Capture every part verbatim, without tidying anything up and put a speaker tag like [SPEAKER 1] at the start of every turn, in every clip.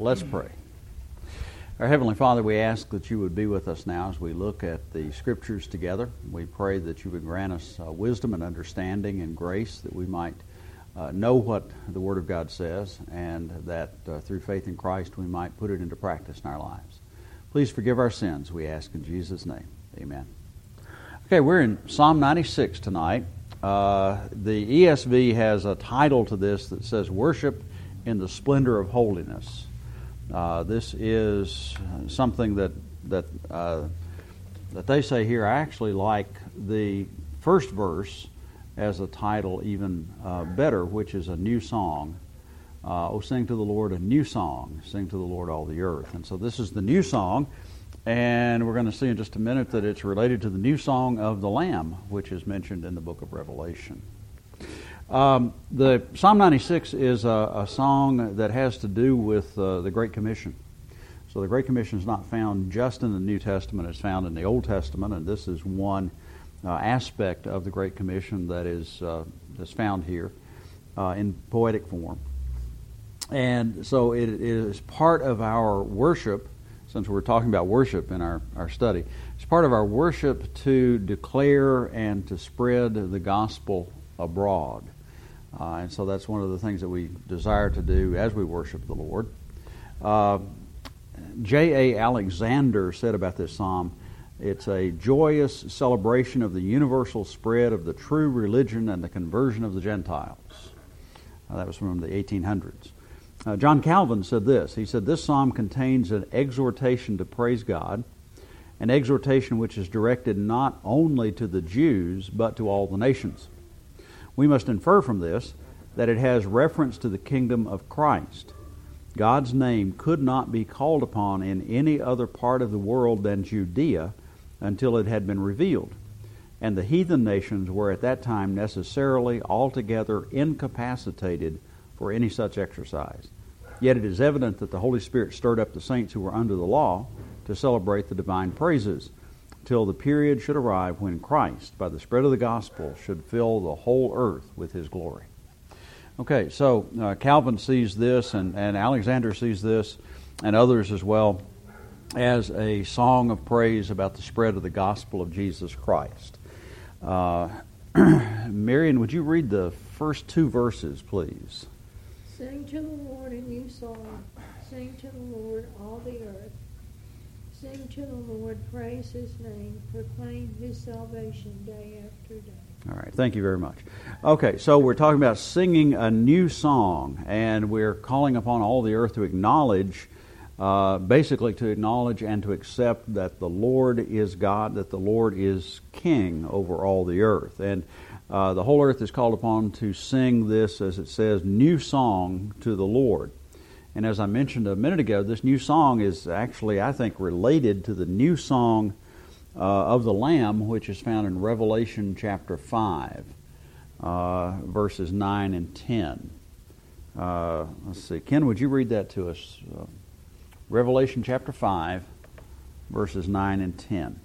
[SPEAKER 1] Let's pray. Our Heavenly Father, we ask that you would be with us now as we look at the Scriptures together. We pray that you would grant us uh, wisdom and understanding and grace that we might uh, know what the Word of God says, and that uh, through faith in Christ we might put it into practice in our lives. Please forgive our sins, we ask in Jesus' name. Amen. Okay, we're in Psalm ninety-six tonight. Uh, the E S V has a title to this that says, Worship in the Splendor of Holiness. Uh, this is something that that uh, that they say here. I actually like the first verse as a title even uh, better, which is a new song. Uh, oh, sing to the Lord a new song. Sing to the Lord all the earth. And so this is the new song, and we're going to see in just a minute that it's related to the new song of the Lamb, which is mentioned in the book of Revelation. Um, the Psalm ninety-six is a, a song that has to do with uh, the Great Commission. So the Great Commission is not found just in the New Testament; it's found in the Old Testament, and this is one uh, aspect of the Great Commission that is uh, that's found here uh, in poetic form. And so it is part of our worship, since we're talking about worship in our, our study. It's part of our worship to declare and to spread the gospel abroad. Uh, and so that's one of the things that we desire to do as we worship the Lord. Uh, J A Alexander said about this psalm, it's a joyous celebration of the universal spread of the true religion and the conversion of the Gentiles. Uh, that was from the eighteen hundreds. Uh, John Calvin said this. He said, this psalm contains an exhortation to praise God, an exhortation which is directed not only to the Jews, but to all the nations. We must infer from this that it has reference to the kingdom of Christ. God's name could not be called upon in any other part of the world than Judea until it had been revealed, and the heathen nations were at that time necessarily altogether incapacitated for any such exercise. Yet it is evident that the Holy Spirit stirred up the saints who were under the law to celebrate the divine praises, till the period should arrive when Christ, by the spread of the gospel, should fill the whole earth with His glory. Okay, so uh, Calvin sees this, and, and Alexander sees this, and others as well, as a song of praise about the spread of the gospel of Jesus Christ. Uh, Marion, would you read the first two verses, please?
[SPEAKER 2] Sing to the Lord a new song. Sing to the Lord all the earth. Sing to the Lord, praise His name, proclaim His salvation day after day.
[SPEAKER 1] All right, thank you very much. Okay, so we're talking about singing a new song, and we're calling upon all the earth to acknowledge, uh, basically to acknowledge and to accept that the Lord is God, that the Lord is King over all the earth. And uh, the whole earth is called upon to sing this, as it says, new song to the Lord. And as I mentioned a minute ago, this new song is actually, I think, related to the new song uh, of the Lamb, which is found in Revelation chapter five, uh, verses nine and ten. Uh, let's see. Ken, would you read that to us? Uh, Revelation chapter five, verses nine and ten.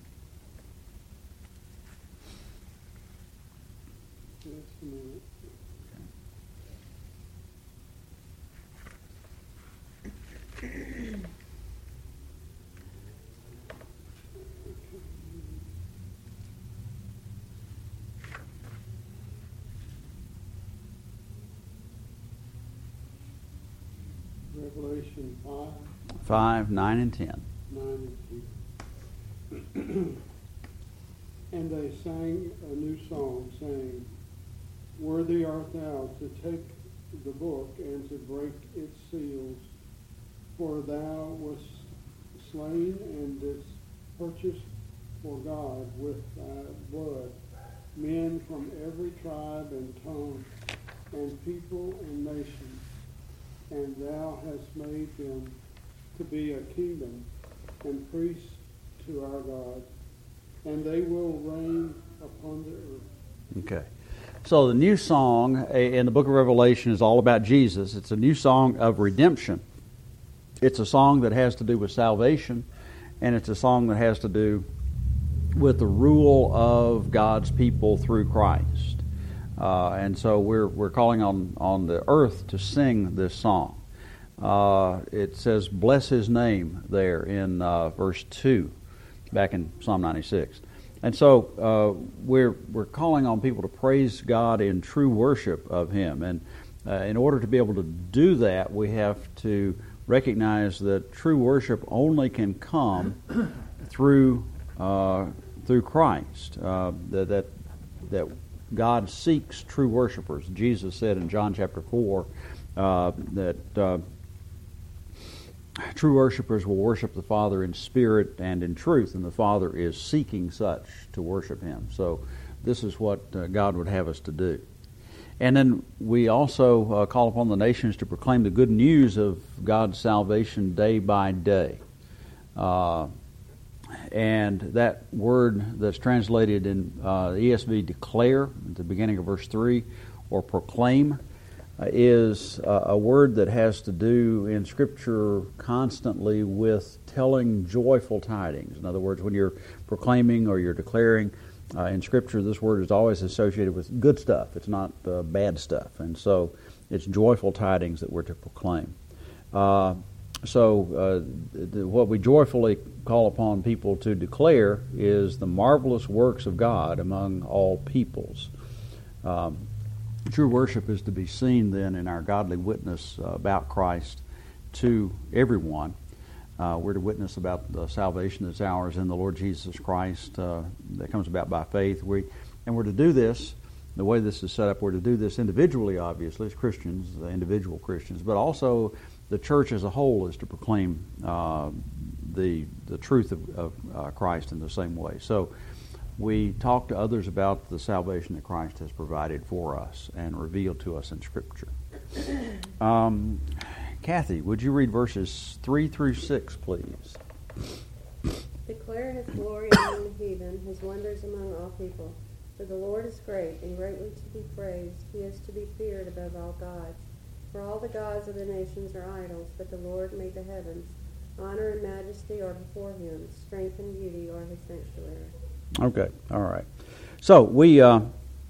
[SPEAKER 3] Revelation five.
[SPEAKER 1] five, nine, and ten.
[SPEAKER 3] nine and ten. And they sang a new song, saying, Worthy art thou to take the book and to break its seals, for thou wast slain and didst purchase for God with thy blood men from every tribe and tongue and people and nation, and thou hast made them to be a kingdom and priests to our God, and they will reign upon the earth.
[SPEAKER 1] Okay. So the new song in the book of Revelation is all about Jesus. It's a new song of redemption. It's a song that has to do with salvation, and it's a song that has to do with the rule of God's people through Christ. Uh, and so we're we're calling on, on the earth to sing this song. uh, it says, bless his name there in uh, verse two, back in Psalm ninety-six. And so uh, we're we're calling on people to praise God in true worship of him. And uh, in order to be able to do that, we have to recognize that true worship only can come through uh, through Christ. Uh, that, that that God seeks true worshipers. Jesus said in John chapter four uh, that uh, true worshipers will worship the Father in spirit and in truth, and the Father is seeking such to worship him. So this is what uh, God would have us to do. And then we also uh, call upon the nations to proclaim the good news of God's salvation day by day. Uh, and that word that's translated in uh, the E S V, declare, at the beginning of verse three, or proclaim, uh, is uh, a word that has to do in Scripture constantly with telling joyful tidings. In other words, when you're proclaiming or you're declaring, Uh, in Scripture, this word is always associated with good stuff. It's not uh, bad stuff. And so it's joyful tidings that we're to proclaim. Uh, so uh, the, what we joyfully call upon people to declare is the marvelous works of God among all peoples. Um, true worship is to be seen then in our godly witness uh, about Christ to everyone. Uh, we're to witness about the salvation that's ours in the Lord Jesus Christ uh, that comes about by faith. We, and we're to do this, the way this is set up, we're to do this individually, obviously, as Christians, the individual Christians, but also the church as a whole is to proclaim uh, the the truth of, of uh, Christ in the same way. So we talk to others about the salvation that Christ has provided for us and revealed to us in Scripture. Um, Kathy, would you read verses three through six, please?
[SPEAKER 4] Declare his glory among the heathen, his wonders among all people. For the Lord is great and greatly to be praised. He is to be feared above all gods. For all the gods of the nations are idols, but the Lord made the heavens. Honor and majesty are before him. Strength and beauty are his sanctuary.
[SPEAKER 1] Okay, all right. So we uh,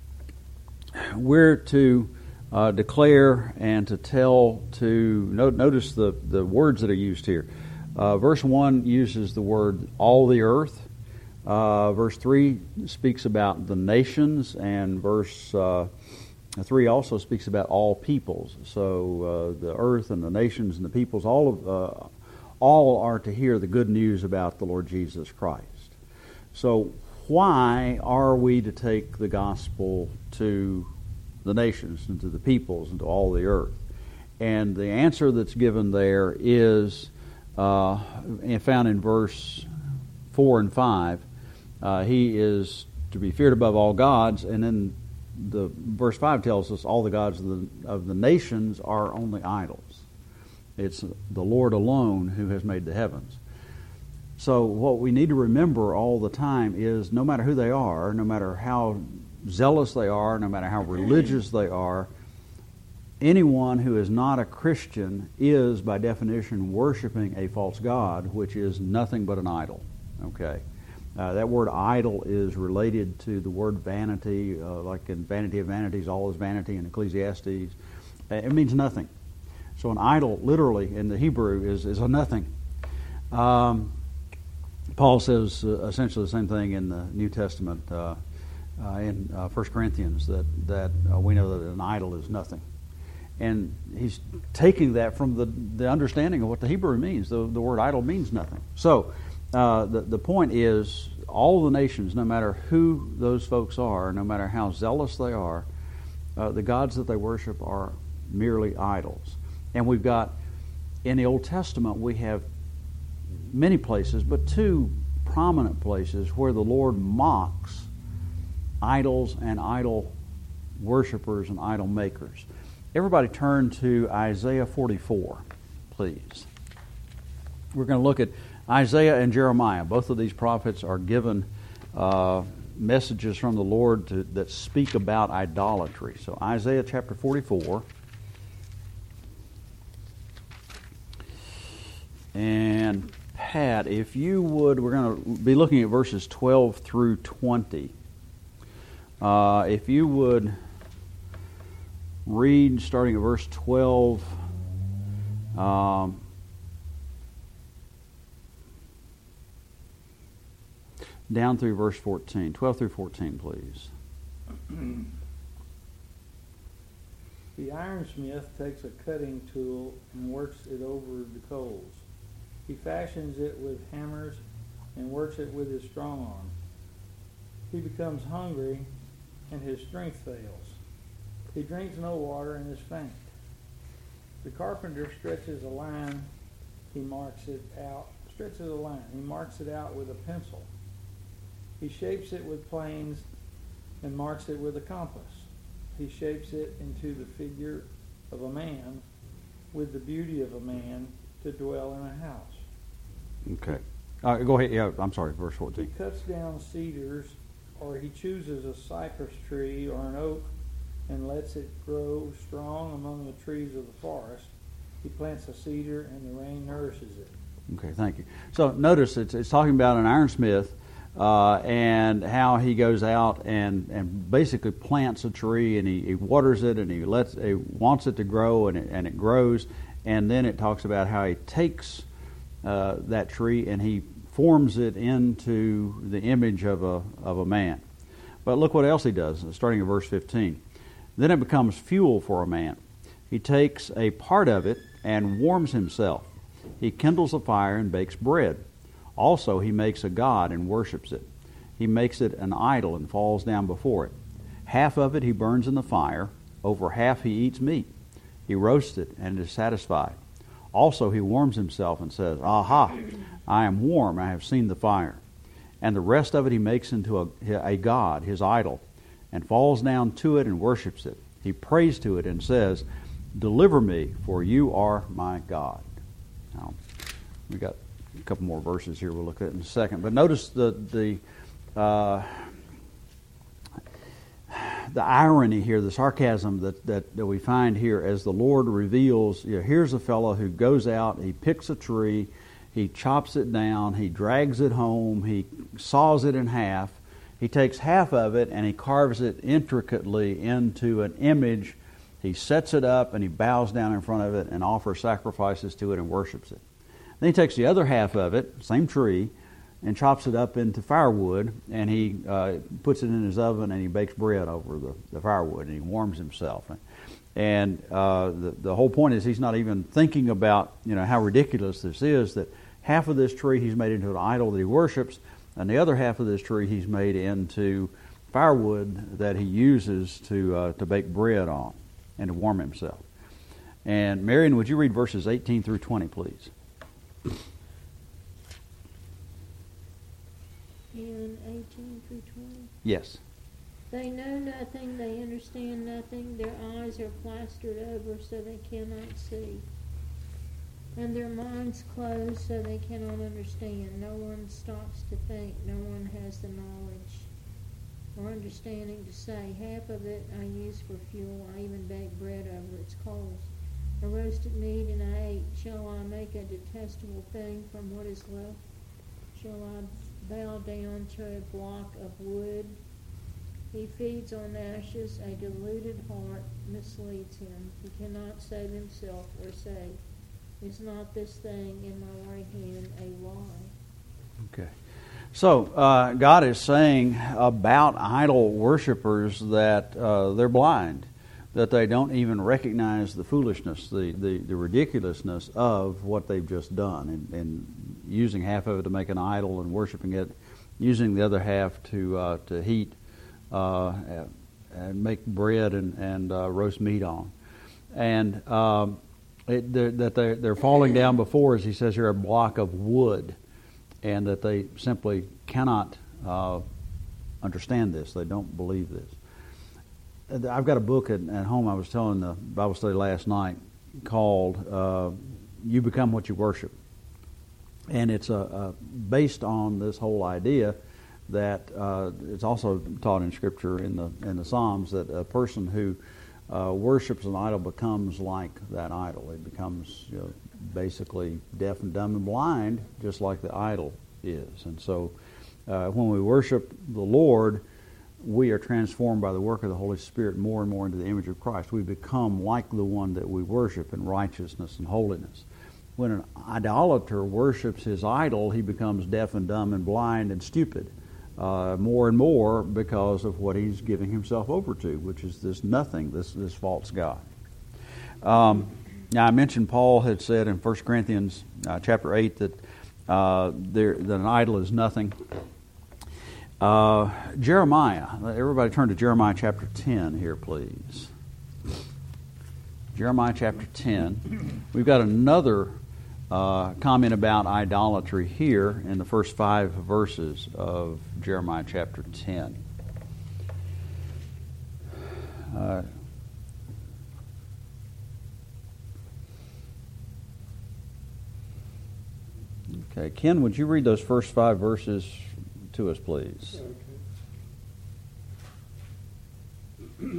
[SPEAKER 1] we're to uh, declare and to tell. To no, notice the the words that are used here. Uh, verse one uses the word all the earth. Uh, verse three speaks about the nations, and verse uh, three also speaks about all peoples. So uh, the earth and the nations and the peoples, all of uh, all are to hear the good news about the Lord Jesus Christ. So why are we to take the gospel to the nations and to the peoples and to all the earth? And the answer that's given there is uh, found in verse four and five. Uh, he is to be feared above all gods, and then the verse five tells us all the gods of the, of the nations are only idols. It's the Lord alone who has made the heavens. So what we need to remember all the time is no matter who they are, no matter how zealous they are, no matter how religious they are, anyone who is not a Christian is by definition worshiping a false god, which is nothing but an idol. Okay, uh, that word idol is related to the word vanity, uh, like in Vanity of Vanities, all is vanity in Ecclesiastes. It means nothing. So an idol, literally in the Hebrew, is is a nothing. Um, Paul says uh, essentially the same thing in the New Testament uh, uh, in uh, First Corinthians, that that uh, we know that an idol is nothing, and he's taking that from the the understanding of what the Hebrew means. The the word idol means nothing. So uh, the the point is, all the nations, no matter who those folks are, no matter how zealous they are, uh, the gods that they worship are merely idols. And we've got in the Old Testament we have many places, but two prominent places where the Lord mocks idols and idol worshipers and idol makers. Everybody turn to Isaiah forty-four, please. We're going to look at Isaiah and Jeremiah. Both of these prophets are given uh, messages from the Lord to, that speak about idolatry. So Isaiah chapter forty-four. And Pat, if you would, we're going to be looking at verses twelve through twenty. Uh, if you would read, starting at verse twelve, Um, down through verse fourteen, twelve through fourteen, please.
[SPEAKER 5] The ironsmith takes a cutting tool and works it over the coals. He fashions it with hammers and works it with his strong arm. He becomes hungry and his strength fails. He drinks no water and is faint. The carpenter stretches a line, he marks it out, stretches a line, he marks it out with a pencil. He shapes it with planes and marks it with a compass. He shapes it into the figure of a man with the beauty of a man to dwell in a house.
[SPEAKER 1] Okay. Uh, go ahead. Yeah, I'm sorry, verse fourteen.
[SPEAKER 5] He cuts down cedars, or he chooses a cypress tree or an oak and lets it grow strong among the trees of the forest. He plants a cedar and the rain nourishes it.
[SPEAKER 1] Okay, thank you. So notice it's, it's talking about an ironsmith uh, and how he goes out and, and basically plants a tree and he, he waters it and he lets he wants it to grow and it, and it grows, and then it talks about how he takes uh, that tree and he forms it into the image of a of a man. But look what else he does, starting at verse fifteen. Then it becomes fuel for a man. He takes a part of it and warms himself. He kindles a fire and bakes bread. Also he makes a god and worships it. He makes it an idol and falls down before it. Half of it he burns in the fire. Over half he eats meat. He roasts it and is satisfied. Also he warms himself and says, Aha, I am warm, I have seen the fire. And the rest of it he makes into a, a god, his idol, and falls down to it and worships it. He prays to it and says, Deliver me, for you are my God. Now, we got a couple more verses here we'll look at in a second. But notice the the uh, the irony here, the sarcasm that, that, that we find here as the Lord reveals, you know, here's a fellow who goes out, he picks a tree, he chops it down, he drags it home, he saws it in half, he takes half of it and he carves it intricately into an image. He sets it up and he bows down in front of it and offers sacrifices to it and worships it. Then he takes the other half of it, same tree, and chops it up into firewood, and he uh, puts it in his oven and he bakes bread over the, the firewood and he warms himself. And uh, the, the whole point is he's not even thinking about, you know, how ridiculous this is, that half of this tree he's made into an idol that he worships, and the other half of this tree he's made into firewood that he uses to uh, to bake bread on and to warm himself. And Marion, would you read verses eighteen through twenty, please?
[SPEAKER 2] In eighteen through twenty.
[SPEAKER 1] Yes.
[SPEAKER 2] They know nothing, they understand nothing, their eyes are plastered over so they cannot see, and their minds closed so they cannot understand. No one stops to think, no one has the knowledge or understanding to say, half of it I use for fuel, I even bake bread over its coals. I roasted meat and I ate. Shall I make a detestable thing from what is left? Shall I bow down to a block of wood? He feeds on ashes. A deluded heart misleads him. He cannot save himself or say, is not this thing in my right hand a lie?
[SPEAKER 1] Okay. So uh, God is saying about idol worshipers that uh, they're blind, that they don't even recognize the foolishness, the, the, the ridiculousness of what they've just done, and, and using half of it to make an idol and worshiping it, using the other half to uh, to heat uh, and make bread and, and uh, roast meat on. And um, it, they're, that they're, they're falling down before, as he says here, a block of wood, and that they simply cannot uh, understand this. They don't believe this. I've got a book at, at home I was telling the Bible study last night called uh, You Become What You Worship. And it's uh, uh, based on this whole idea that uh, it's also taught in Scripture in the in the Psalms that a person who uh, worships an idol becomes like that idol. It becomes, you know, basically deaf and dumb and blind, just like the idol is. And so uh, when we worship the Lord, we are transformed by the work of the Holy Spirit more and more into the image of Christ. We become like the one that we worship in righteousness and holiness. When an idolater worships his idol, he becomes deaf and dumb and blind and stupid uh, more and more because of what he's giving himself over to, which is this nothing, this, this false God. Um, now, I mentioned Paul had said in First Corinthians uh, chapter eight that, uh, there, that an idol is nothing. Uh, Jeremiah, everybody turn to Jeremiah chapter ten here, please. Jeremiah chapter ten. We've got another uh, comment about idolatry here in the first five verses of Jeremiah chapter ten. Uh, okay, Ken, would you read those first five verses to us, please?
[SPEAKER 3] Okay.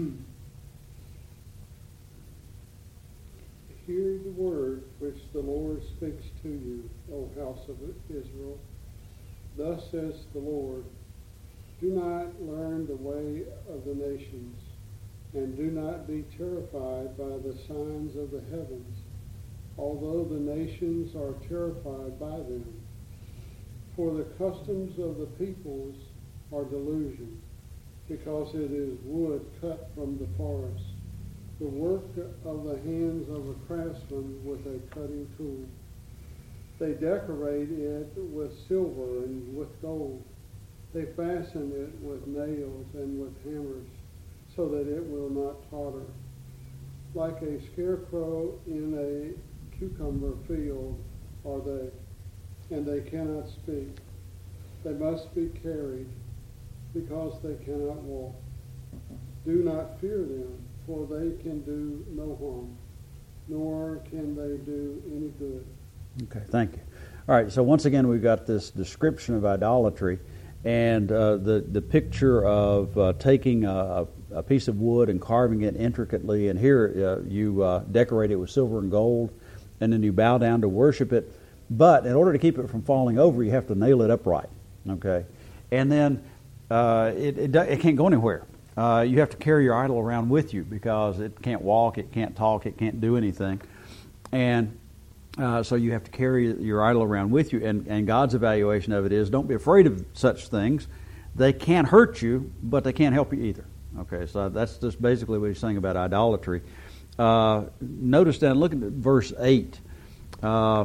[SPEAKER 3] Hear the word which the Lord speaks to you, O house of Israel. Thus says the Lord, do not learn the way of the nations, and do not be terrified by the signs of the heavens, although the nations are terrified by them. For the customs of the peoples are delusion, because it is wood cut from the forest, the work of the hands of a craftsman with a cutting tool. They decorate it with silver and with gold. They fasten it with nails and with hammers, so that it will not totter. Like a scarecrow in a cucumber field are they, and they cannot speak. They must be carried, because they cannot walk. Do not fear them, for they can do no harm, nor can they do any good.
[SPEAKER 1] Okay, thank you. All right, so once again we've got this description of idolatry, and uh, the, the picture of uh, taking a, a piece of wood and carving it intricately, and here uh, you uh, decorate it with silver and gold, and then you bow down to worship it. But in order to keep it from falling over, you have to nail it upright, okay? And then uh, it, it, it can't go anywhere. Uh, you have to carry your idol around with you because it can't walk, it can't talk, it can't do anything. And uh, so you have to carry your idol around with you. And, and God's evaluation of it is, don't be afraid of such things. They can't hurt you, but they can't help you either. Okay, so that's just basically what he's saying about idolatry. Uh, notice down, look at verse eight. Uh,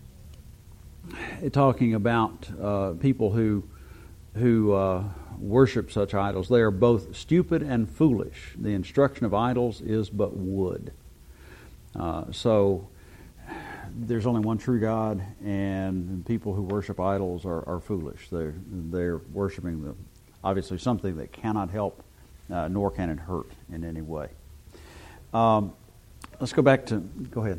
[SPEAKER 1] talking about uh, people who who uh, worship such idols. They are both stupid and foolish. The instruction of idols is but wood. Uh, so there's only one true God, and people who worship idols are, are foolish. They're they're worshiping the obviously something that cannot help, uh, nor can it hurt in any way. Um, let's go back to go ahead.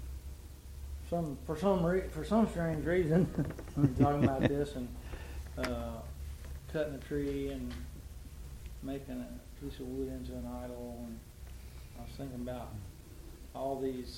[SPEAKER 5] Some for some re- for some strange reason, I'm talking about this and uh, cutting a tree and making a piece of wood into an idol, and I was thinking about all these.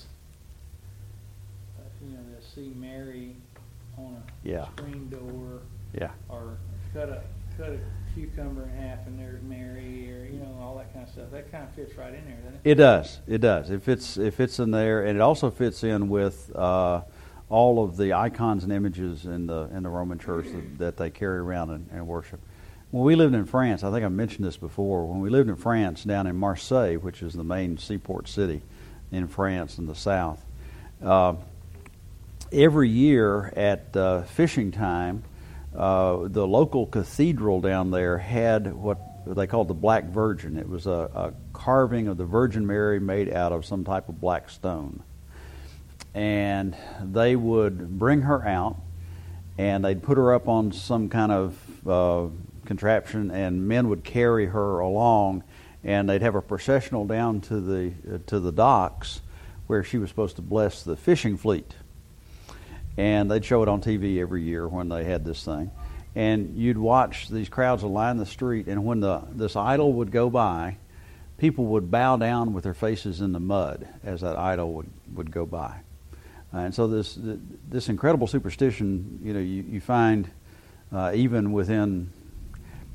[SPEAKER 5] Uh, you know, they'll see Mary on a
[SPEAKER 1] Yeah.
[SPEAKER 5] screen door,
[SPEAKER 1] Yeah.
[SPEAKER 5] or cut a cut a cucumber in half and there's Mary, or you know, all that kind of stuff. That kind of fits right in there, doesn't it?
[SPEAKER 1] It does. It does. It fits. It fits in there, and it also fits in with uh, all of the icons and images in the in the Roman Church that, that they carry around and, and worship. When we lived in France, I think I mentioned this before. When we lived in France, down in Marseille, which is the main seaport city in France in the south, uh, every year at uh, fishing time, uh, the local cathedral down there had what they called the Black Virgin. It was a, a carving of the Virgin Mary made out of some type of black stone. And they would bring her out, and they'd put her up on some kind of uh, contraption, and men would carry her along, and they'd have a processional down to the uh, to the docks where she was supposed to bless the fishing fleet. And they'd show it on T V every year when they had this thing. And you'd watch these crowds line the street, and when the this idol would go by, people would bow down with their faces in the mud as that idol would, would go by. And so this this incredible superstition, you know, you, you find uh, even within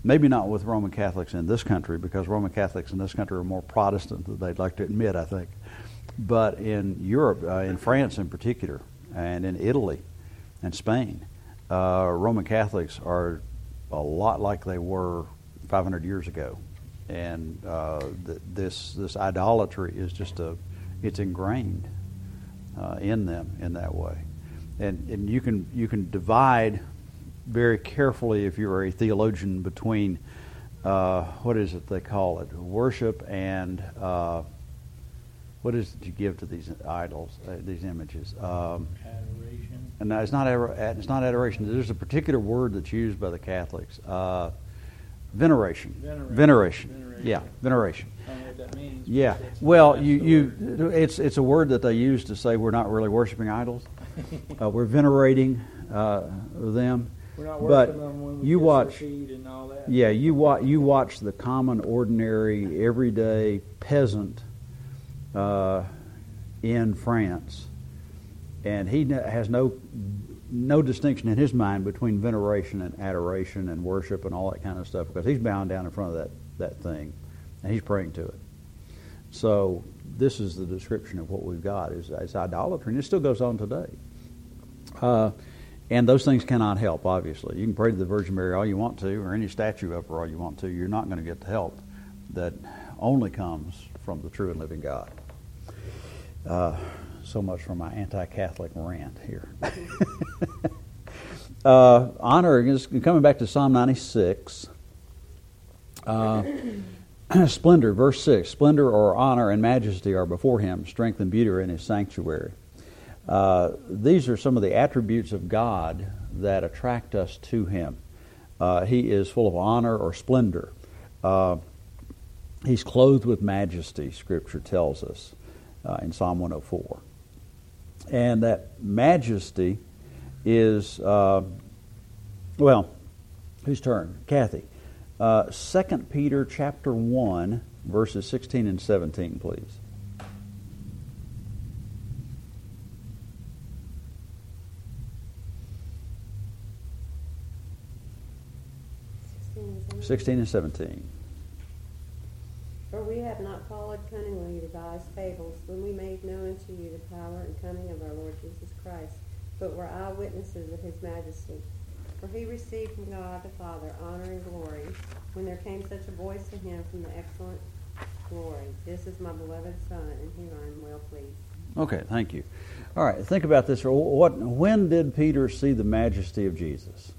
[SPEAKER 1] maybe not with Roman Catholics in this country, because Roman Catholics in this country are more Protestant than they'd like to admit, I think. But in Europe, uh, in France in particular, and in Italy and Spain, uh, Roman Catholics are a lot like they were five hundred years ago. And uh, th- this this idolatry is just a, it's ingrained uh, in them in that way. And and you can you can divide very carefully, if you're a theologian, between uh, what is it they call it, worship, and uh, what is it you give to these idols, uh, these images? Um,
[SPEAKER 5] Adoration.
[SPEAKER 1] and no, it's not ador- it's not adoration. There's a particular word that's used by the Catholics. Uh, veneration.
[SPEAKER 5] Veneration.
[SPEAKER 1] Veneration.
[SPEAKER 5] Veneration.
[SPEAKER 1] Yeah, veneration.
[SPEAKER 5] I don't know what that means.
[SPEAKER 1] Yeah.
[SPEAKER 5] but that's-
[SPEAKER 1] Well,
[SPEAKER 5] that's
[SPEAKER 1] you,
[SPEAKER 5] the
[SPEAKER 1] you
[SPEAKER 5] word.
[SPEAKER 1] it's it's a word that they use to say we're not really worshiping idols. Uh, we're venerating uh, them.
[SPEAKER 5] We're not
[SPEAKER 1] but
[SPEAKER 5] worshiping them when we
[SPEAKER 1] you
[SPEAKER 5] kiss
[SPEAKER 1] watch-
[SPEAKER 5] their feet and all that.
[SPEAKER 1] Yeah, you watch you watch the common, ordinary, everyday peasant uh, in France, and he n- has no no distinction in his mind between veneration and adoration and worship and all that kind of stuff, because he's bowing down in front of that, that thing, and he's praying to it. So this is the description of what we've got, is, is idolatry, and it still goes on today. Uh, and those things cannot help, obviously. You can pray to the Virgin Mary all you want to, or any statue of her all you want to. You're not going to get the help that only comes from the true and living God. Uh, so much for my anti-Catholic rant here. uh, honor is coming back to Psalm ninety-six. Uh, splendor, verse six. Splendor or honor and majesty are before him. Strength and beauty are in his sanctuary. Uh, these are some of the attributes of God that attract us to him. Uh, he is full of honor or splendor. Uh, he's clothed with majesty, Scripture tells us uh, in Psalm one oh four. And that majesty is, uh, well, whose turn? Kathy. Uh, Second Peter chapter one, verses sixteen and seventeen, please. sixteen and seventeen.
[SPEAKER 4] For we have not followed cunningly devised fables when we made known unto you the power and coming of our Lord Jesus Christ, but were eyewitnesses of his majesty. For he received from God the Father honor and glory, when there came such a voice to him from the excellent glory, This is my beloved Son, in whom I am well pleased.
[SPEAKER 1] Okay, thank you. All right, think about this. What, when did Peter see the majesty of Jesus?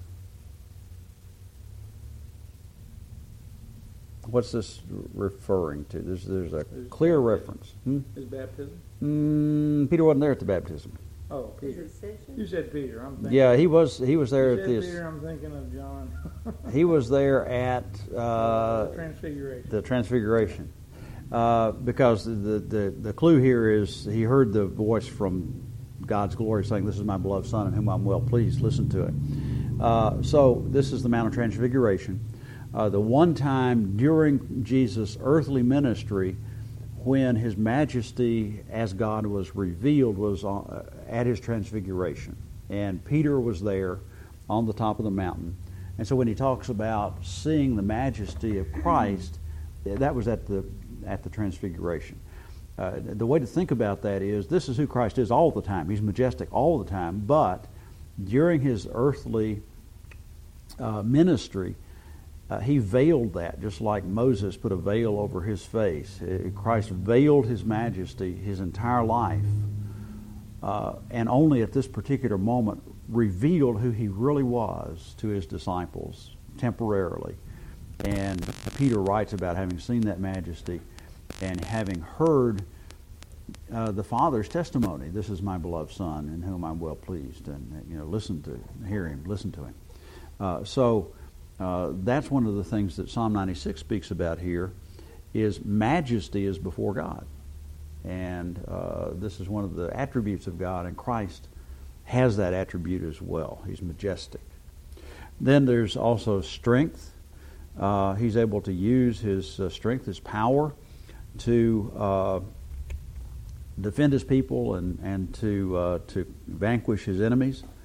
[SPEAKER 1] What's this referring to? There's, there's a
[SPEAKER 5] There's
[SPEAKER 1] clear
[SPEAKER 5] baptism.
[SPEAKER 1] reference. Hmm?
[SPEAKER 5] His baptism?
[SPEAKER 1] Mm, Peter wasn't there at the baptism.
[SPEAKER 5] Oh,
[SPEAKER 4] His
[SPEAKER 5] Peter.
[SPEAKER 4] ascension?
[SPEAKER 5] You said Peter. I'm thinking.
[SPEAKER 1] Yeah, he was. He was there
[SPEAKER 5] You
[SPEAKER 1] at
[SPEAKER 5] said
[SPEAKER 1] this.
[SPEAKER 5] Peter. I'm thinking of John.
[SPEAKER 1] He was there at uh,
[SPEAKER 5] Transfiguration.
[SPEAKER 1] the Transfiguration, uh, because the, the the clue here is he heard the voice from God's glory saying, "This is my beloved Son, in whom I'm well pleased. Listen to it." Uh, so this is the Mount of Transfiguration. Uh, the one time during Jesus' earthly ministry when his majesty as God was revealed was on, uh, at his transfiguration. And Peter was there on the top of the mountain. And so when he talks about seeing the majesty of Christ, that was at the at the transfiguration. Uh, the way to think about that is this is who Christ is all the time. He's majestic all the time, but during his earthly uh, ministry, Uh, he veiled that, just like Moses put a veil over his face. Uh, Christ veiled his majesty his entire life, uh, and only at this particular moment revealed who he really was to his disciples temporarily. And Peter writes about having seen that majesty and having heard uh, the Father's testimony. This is my beloved Son, in whom I'm well pleased. And you know, listen to, hear him, listen to him. Uh, so. Uh, that's one of the things that Psalm ninety-six speaks about here, is majesty is before God. And uh, this is one of the attributes of God, and Christ has that attribute as well. He's majestic. Then there's also strength. Uh, he's able to use his uh, strength, his power, to uh, defend his people and, and to, uh, to vanquish his enemies.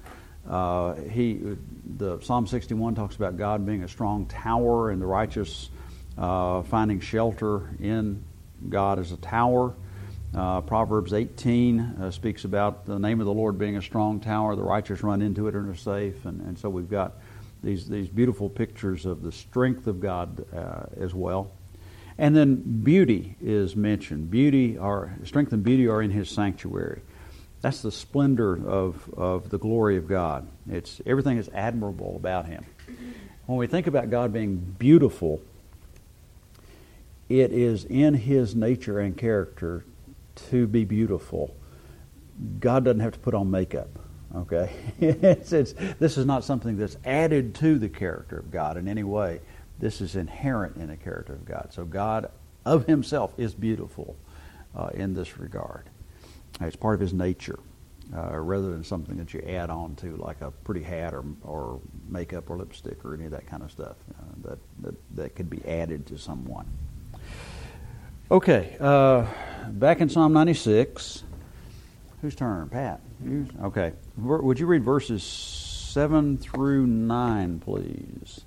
[SPEAKER 1] Uh, he, the Psalm sixty-one talks about God being a strong tower and the righteous uh, finding shelter in God as a tower. Uh, Proverbs eighteen uh, speaks about the name of the Lord being a strong tower. The righteous run into it and are safe. And, and so we've got these these beautiful pictures of the strength of God uh, as well. And then beauty is mentioned. Beauty, are strength and beauty are in His sanctuary. That's the splendor of, of the glory of God. It's everything is admirable about Him. When we think about God being beautiful, it is in His nature and character to be beautiful. God doesn't have to put on makeup. Okay, it's, it's, this is not something that's added to the character of God in any way. This is inherent in the character of God. So God of Himself is beautiful uh, in this regard. It's part of His nature, uh, rather than something that you add on to, like a pretty hat or or makeup or lipstick or any of that kind of stuff uh, that, that that could be added to someone. Okay, uh, back in Psalm ninety-six. Whose turn? Pat? You? Okay. Would you read verses seven through nine, please?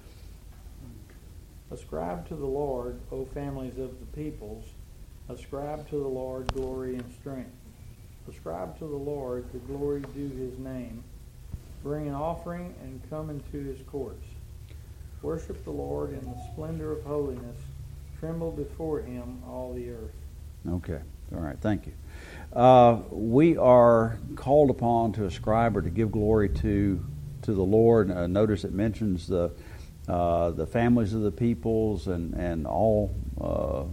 [SPEAKER 5] Ascribe to the Lord, O families of the peoples. Ascribe to the Lord glory and strength. Ascribe to the Lord the glory due His name. Bring an offering and come into His courts. Worship the Lord in the splendor of holiness. Tremble before Him, all the earth.
[SPEAKER 1] Okay. All right. Thank you. Uh, we are called upon to ascribe or to give glory to to the Lord. Uh, notice it mentions the uh, the families of the peoples and and all uh,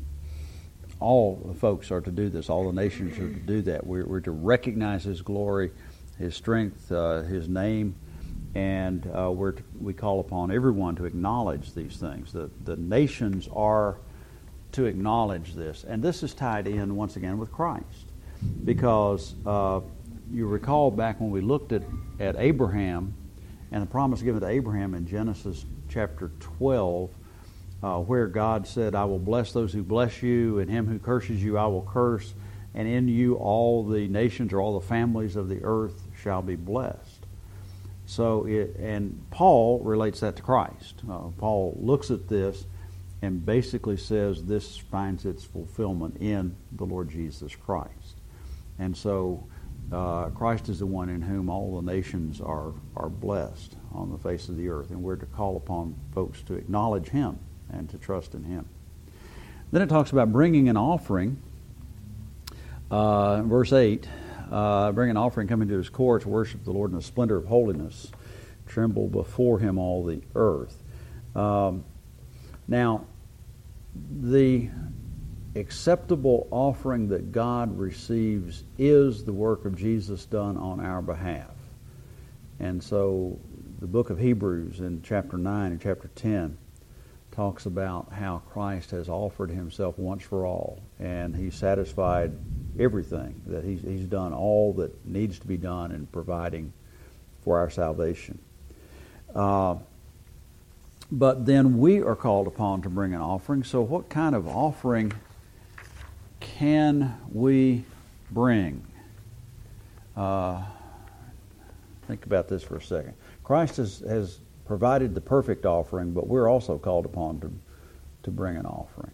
[SPEAKER 1] all folks are to do this. All the nations are to do that. We're, we're to recognize His glory, His strength, uh, His name, and uh, we're to, we call upon everyone to acknowledge these things. The the nations are to acknowledge this, and this is tied in once again with Christ. Because uh, you recall back when we looked at, at Abraham and the promise given to Abraham in Genesis chapter twelve, uh, where God said, I will bless those who bless you, and him who curses you I will curse, and in you all the nations or all the families of the earth shall be blessed. So, it, and Paul relates that to Christ. Uh, Paul looks at this and basically says this finds its fulfillment in the Lord Jesus Christ. And so uh, Christ is the one in whom all the nations are, are blessed on the face of the earth. And we're to call upon folks to acknowledge Him and to trust in Him. Then it talks about bringing an offering. Uh, verse eight, uh, bring an offering, come into His courts, worship the Lord in the splendor of holiness. Tremble before Him, all the earth. Um, now, the acceptable offering that God receives is the work of Jesus done on our behalf. And so the book of Hebrews in chapter nine and chapter ten talks about how Christ has offered Himself once for all, and He satisfied everything, that He's, he's done all that needs to be done in providing for our salvation. Uh, but then we are called upon to bring an offering. So what kind of offering can we bring? Uh, think about this for a second. Christ has, has provided the perfect offering, but we're also called upon to to bring an offering.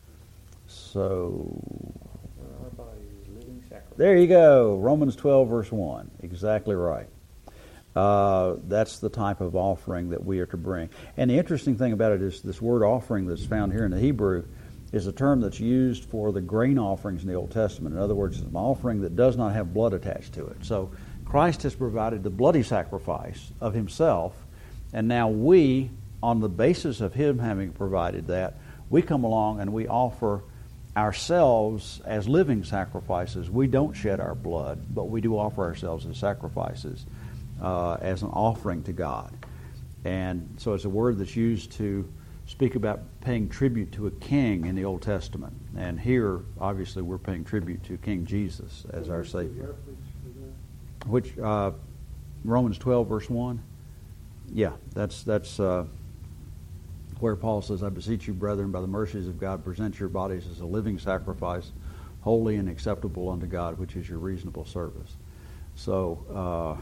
[SPEAKER 1] So,
[SPEAKER 5] Our body is living sacrifice.
[SPEAKER 1] there you go. Romans twelve, verse one. Exactly right. Uh, that's the type of offering that we are to bring. And the interesting thing about it is this word offering that's found here in the Hebrew is a term that's used for the grain offerings in the Old Testament. In other words, it's an offering that does not have blood attached to it. So Christ has provided the bloody sacrifice of Himself, and now we, on the basis of Him having provided that, we come along and we offer ourselves as living sacrifices. We don't shed our blood, but we do offer ourselves as sacrifices, uh, as an offering to God. And so it's a word that's used to speak about paying tribute to a king in the Old Testament. And here, obviously, we're paying tribute to King Jesus as our Savior. Which, uh, Romans twelve, verse one? Yeah, that's that's uh, where Paul says, I beseech you, brethren, by the mercies of God, present your bodies as a living sacrifice, holy and acceptable unto God, which is your reasonable service. So, uh,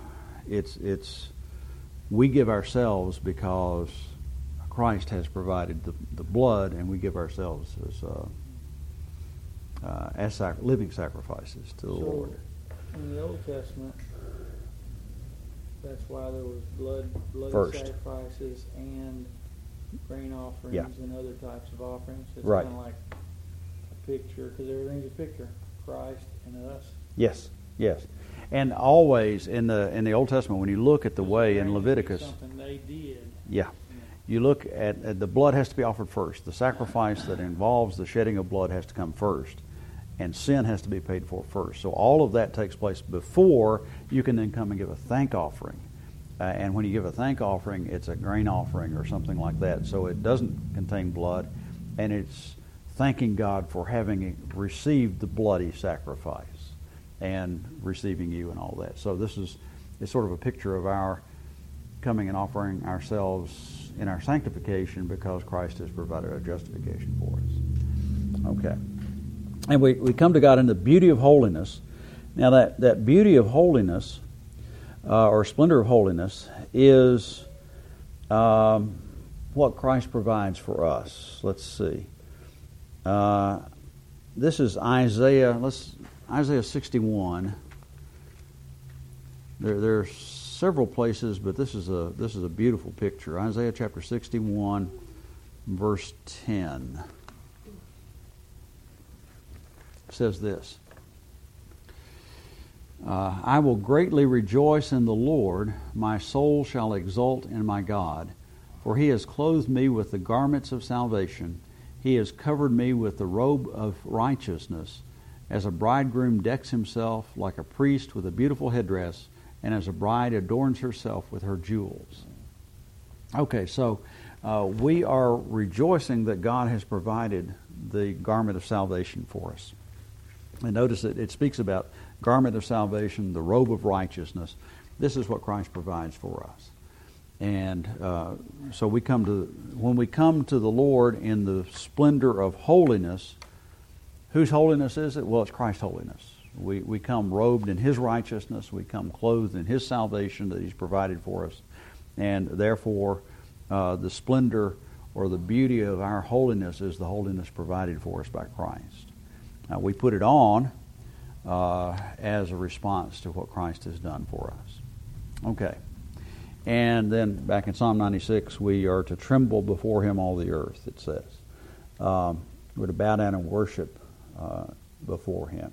[SPEAKER 1] it's it's we give ourselves because Christ has provided the, the blood, and we give ourselves as uh, uh, as sac- living sacrifices to the
[SPEAKER 5] So,
[SPEAKER 1] Lord.
[SPEAKER 5] in the Old Testament, that's why there was blood, bloody
[SPEAKER 1] First.
[SPEAKER 5] sacrifices and grain offerings
[SPEAKER 1] Yeah.
[SPEAKER 5] and other types of offerings. It's
[SPEAKER 1] Right.
[SPEAKER 5] kind of like a picture, because everything's a picture. Christ and us.
[SPEAKER 1] Yes, yes, and always in the in the Old Testament, when you look at the way in
[SPEAKER 5] Grain is
[SPEAKER 1] Leviticus,
[SPEAKER 5] something they did.
[SPEAKER 1] yeah, you look at, at the blood has to be offered first. The sacrifice that involves the shedding of blood has to come first, and sin has to be paid for first. So all of that takes place before you can then come and give a thank offering. Uh, and when you give a thank offering, it's a grain offering or something like that. So it doesn't contain blood, and it's thanking God for having received the bloody sacrifice and receiving you and all that. So this is it's sort of a picture of our coming and offering ourselves in our sanctification because Christ has provided a justification for us. Okay. And we, we come to God in the beauty of holiness. Now that, that beauty of holiness, uh, or splendor of holiness, is um, what Christ provides for us. Let's see. Uh, this is Isaiah. Let's Isaiah sixty-one. There, there are several places, but this is a this is a beautiful picture. Isaiah chapter sixty-one, verse ten. Says this. Uh, I will greatly rejoice in the Lord. My soul shall exult in my God, for He has clothed me with the garments of salvation. He has covered me with the robe of righteousness, as a bridegroom decks himself like a priest with a beautiful headdress, and as a bride adorns herself with her jewels. Okay, so uh, we are rejoicing that God has provided the garment of salvation for us. And notice that it speaks about garment of salvation, the robe of righteousness. This is what Christ provides for us. And uh, so we come to when we come to the Lord in the splendor of holiness. Whose holiness is it? Well, it's Christ's holiness. We we come robed in His righteousness. We come clothed in His salvation that He's provided for us, and therefore uh, the splendor or the beauty of our holiness is the holiness provided for us by Christ. Now, we put it on uh, as a response to what Christ has done for us. Okay. And then back in Psalm ninety-six, we are to tremble before Him all the earth, it says. Um, we're to bow down and worship uh, before Him.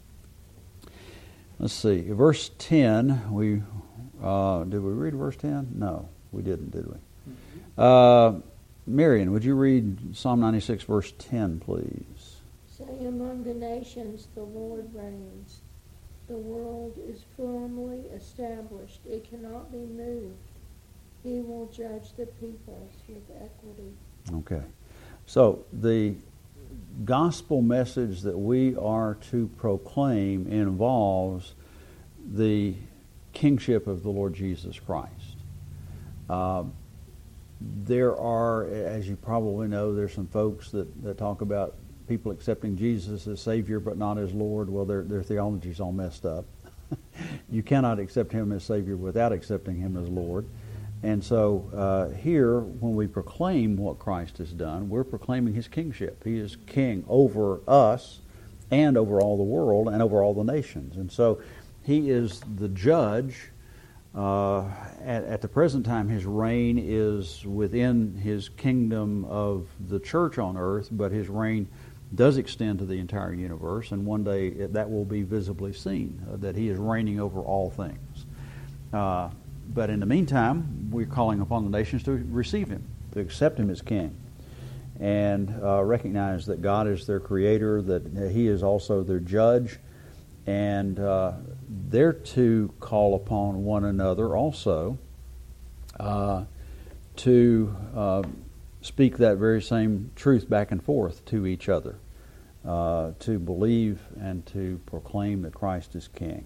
[SPEAKER 1] Let's see. Verse ten, we uh, did we read verse ten? No, we didn't, did we? Mm-hmm. Uh, Marion, would you read Psalm ninety-six, verse ten, please?
[SPEAKER 2] Say among the nations, the Lord reigns. The world is firmly established. It cannot be moved. He will judge the peoples with equity.
[SPEAKER 1] Okay. So the gospel message that we are to proclaim involves the kingship of the Lord Jesus Christ. Uh, there are, as you probably know, there's some folks that, that talk about people accepting Jesus as Savior but not as Lord. Well, their, their theology's all messed up. You cannot accept Him as Savior without accepting Him as Lord. And so uh, here, when we proclaim what Christ has done, we're proclaiming His kingship. He is king over us and over all the world and over all the nations. And so He is the judge. Uh, at, at the present time, His reign is within His kingdom of the church on earth, but His reign does extend to the entire universe, and one day it, that will be visibly seen, uh, that He is reigning over all things. Uh, but in the meantime, we're calling upon the nations to receive Him, to accept Him as King, and uh, recognize that God is their Creator, that He is also their judge, and uh, they're to call upon one another also uh, to uh, speak that very same truth back and forth to each other, uh, to believe and to proclaim that Christ is King.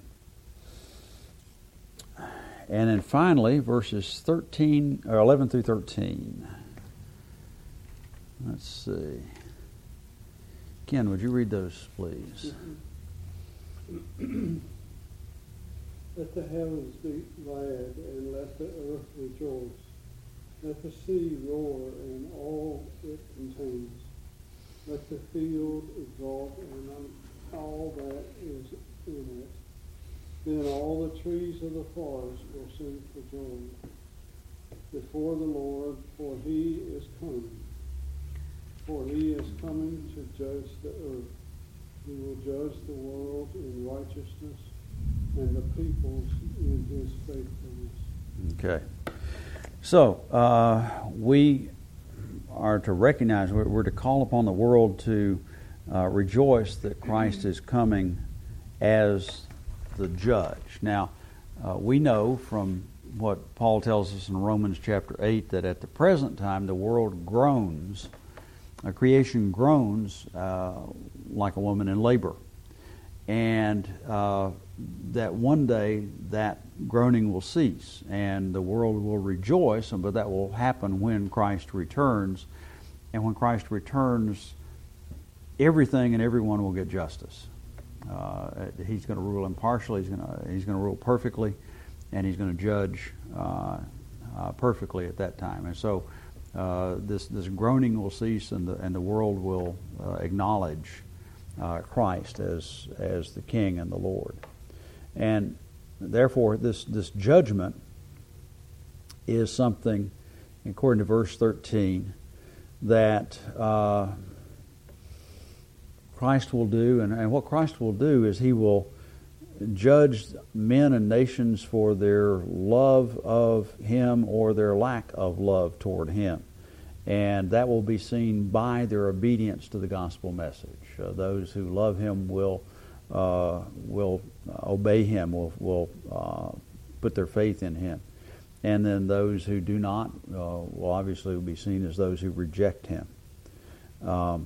[SPEAKER 1] And then finally, verses thirteen or eleven through thirteen. Let's see. Ken, would you read those, please?
[SPEAKER 3] Let the heavens be glad, and let the earth rejoice. Let the sea roar, and all it contains. Let the field exult, and all that is in it. Then all the trees of the forest will sing for joy before the Lord, for he is coming. For he is coming to judge the earth. He will judge the world in righteousness and the peoples in his faithfulness.
[SPEAKER 1] Okay. So, uh, we are to recognize, we're, we're to call upon the world to uh, rejoice that Christ is coming as the judge. Now, uh, we know from what Paul tells us in Romans chapter eight that at the present time the world groans, uh, creation groans uh, like a woman in labor. And uh, that one day that groaning will cease and the world will rejoice, but that will happen when Christ returns. And when Christ returns, everything and everyone will get justice. Uh, he's going to rule impartially, he's going to, he's going to rule perfectly, and he's going to judge uh, uh, perfectly at that time. And so uh, this this groaning will cease, and the and the world will uh, acknowledge uh, Christ as as the King and the Lord. And therefore, this this judgment is something, according to verse thirteen, that uh, Christ will do, and, and what Christ will do is he will judge men and nations for their love of him or their lack of love toward him. And that will be seen by their obedience to the gospel message. Uh, those who love him will uh, will obey him, will, will uh, put their faith in him. And then those who do not uh, will obviously be seen as those who reject him. Um,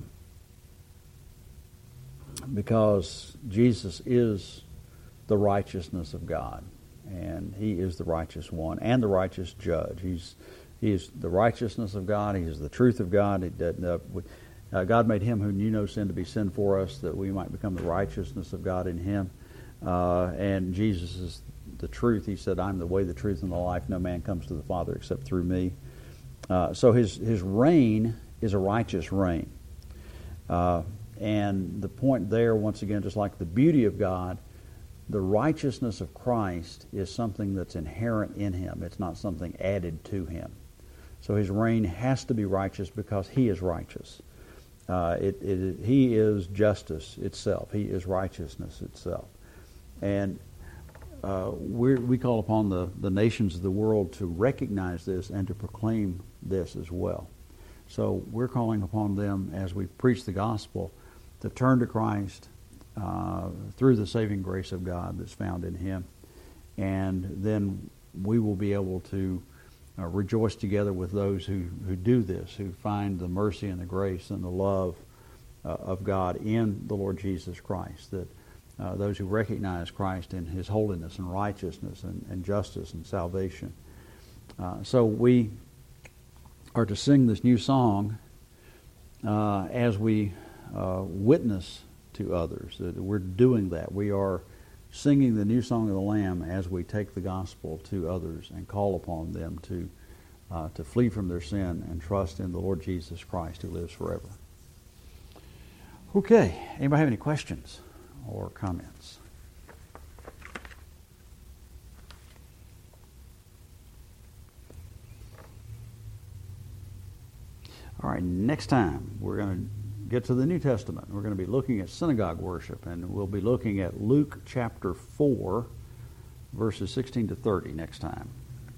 [SPEAKER 1] because Jesus is the righteousness of God, and he is the righteous one and the righteous judge. He's he is the righteousness of God. He is the truth of God. He did, uh, uh, God made him who knew no sin to be sin for us, that we might become the righteousness of God in him. Uh, and Jesus is the truth. He said, "I'm the way, the truth, and the life. No man comes to the Father except through me." Uh, so his his reign is a righteous reign. Uh, and the point there, once again, just like the beauty of God, the righteousness of Christ is something that's inherent in him. It's not something added to him. So his reign has to be righteous because he is righteous. Uh, it, it, he is justice itself. He is righteousness itself. And uh, we we call upon the, the nations of the world to recognize this and to proclaim this as well. So we're calling upon them as we preach the gospel to turn to Christ uh, through the saving grace of God that's found in him. And then we will be able to uh, rejoice together with those who, who do this, who find the mercy and the grace and the love uh, of God in the Lord Jesus Christ, that uh, those who recognize Christ in his holiness and righteousness and, and justice and salvation. Uh, so we are to sing this new song uh, as we uh, witness to others. Uh, we're doing that. We are singing the new song of the Lamb as we take the gospel to others and call upon them to uh, to flee from their sin and trust in the Lord Jesus Christ who lives forever. Okay. Anybody have any questions or comments? All right, next time we're going to get to the New Testament. We're going to be looking at synagogue worship, and we'll be looking at Luke chapter four, verses sixteen to thirty next time.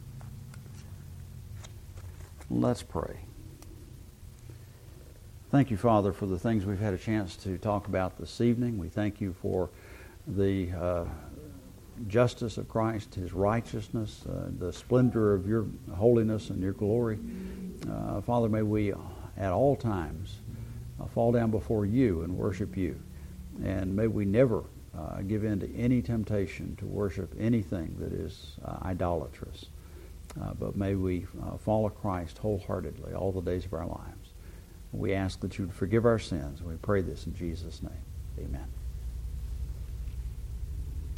[SPEAKER 1] Let's pray. Thank you, Father, for the things we've had a chance to talk about this evening. We thank you for the uh, justice of Christ, his righteousness, uh, the splendor of your holiness and your glory. Uh, Father, may we at all times uh, fall down before you and worship you. And may we never uh, give in to any temptation to worship anything that is uh, idolatrous. Uh, but may we uh, follow Christ wholeheartedly all the days of our lives. We ask that you would forgive our sins. We pray this in Jesus' name. Amen.